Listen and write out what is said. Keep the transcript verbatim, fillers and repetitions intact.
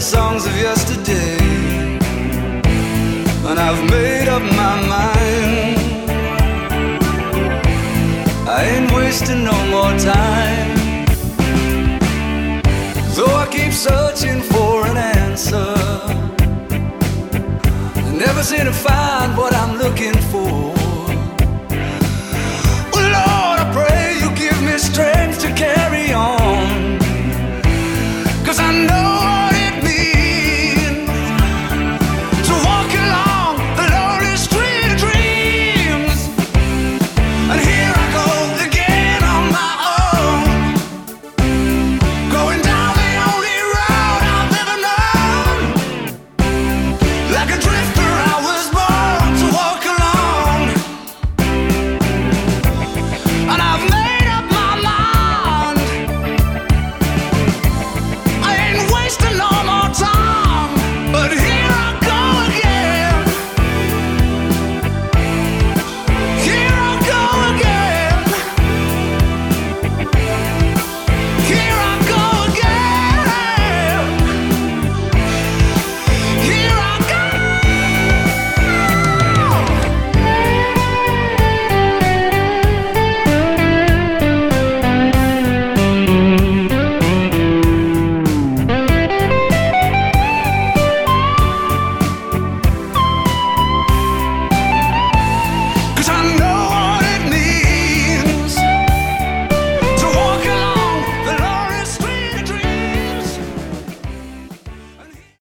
songs of yesterday, and I've made up my mind. I ain't wasting no more time. Though I keep searching for an answer, I never seem to find what I'm looking for.